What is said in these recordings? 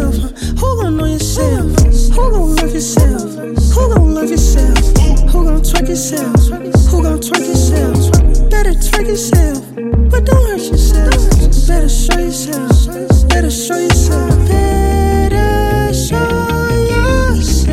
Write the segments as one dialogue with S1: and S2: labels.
S1: yourself? Who gon' know yourself? Who gon' love yourself? Who gon' love yourself? Who gon' twerk yourself? Who gon' twerk yourself? Better twerk yourself, but don't hurt yourself. Better show yourself. Better show yourself. Better show yourself.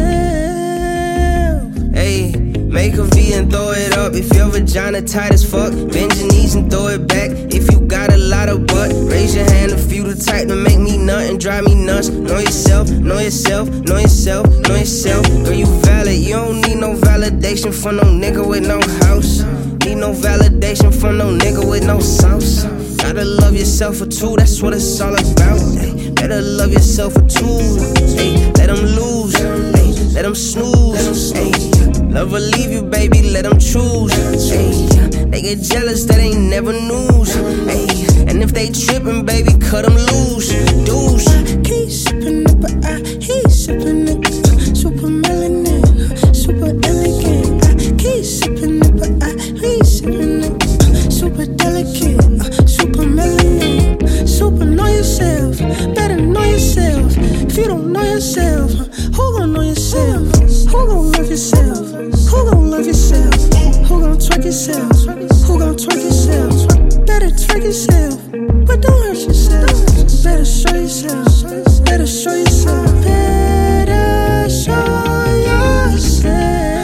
S2: Hey, make a V and throw it up. If your vagina tight as fuck, bend your knees and throw it back. If you got a lot of butt, raise your hand if you the type to make me nut and drive me nuts. Know yourself, know yourself, know yourself, know yourself. Girl, you valid, you don't need no validation from no nigga with no house. Need no validation from no nigga with no sauce. Gotta love yourself for two, that's what it's all about. Ay, better love yourself for two. Ay, let them lose, ay, let them snooze. Ay, love or leave you, baby, let them choose. Ay, they get jealous, that ain't never news. Ay, and if they trippin', baby, cut them loose. Douche.
S1: Keep sippin' it, but I keep sippin' it. Super melanin, super elegant. I keep sippin' it, but I keep sippin' it. Super delicate, super melanin. Super know yourself, better know yourself. If you don't know yourself, who gon' know yourself? Who gon' love yourself? Who gon' love yourself? Who gon' twerk yourself? Who gon' twerk yourself? Better twerk yourself, but don't hurt yourself. Better show yourself. Better show yourself. Better show yourself.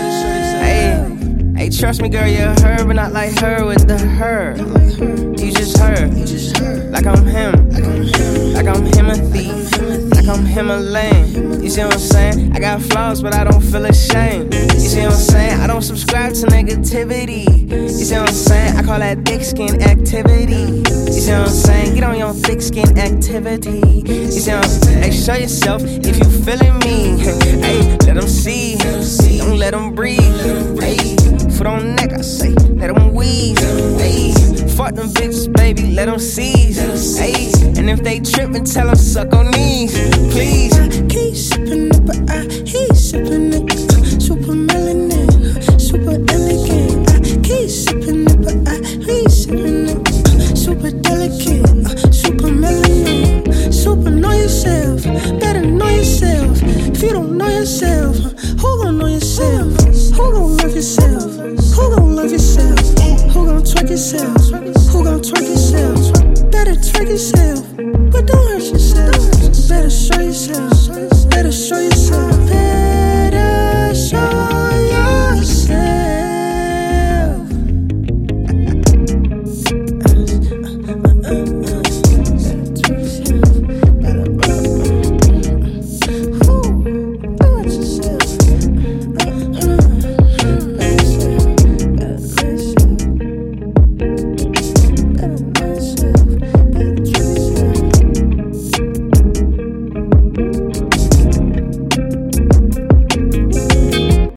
S2: Hey, trust me, girl, you're her, but not like her with the her. You just her, like I'm him, like I'm Timothy, like I'm Himalayan. You see what I'm saying? I got flaws, but I don't feel ashamed. You see what I'm saying? I don't subscribe to negativity. You see what I'm saying? I call that thick skin activity. You see what I'm saying? Get on your thick skin activity. You see what I'm saying? Hey, show yourself if you feeling me. Hey, let them see, don't let them breathe. Hey, foot on neck, I say, let them wheeze. Hey, fuck them bitches, baby, let them seize. Hey, and if they trippin', tell them suck on knees, please.
S1: I keep sippin' it, but I keep sippin' it. Super melanin, super elegant. I keep sippin' it, but I keep sippin' it. Super delicate, super melanin. Super know yourself, better know yourself. If you don't know yourself, who gon' know yourself? Who gon' love yourself? Who gon' love yourself? Who gon' twerk yourself? Who gon' twerk yourself? Better twerk yourself, but don't hurt yourself. Better show yourself.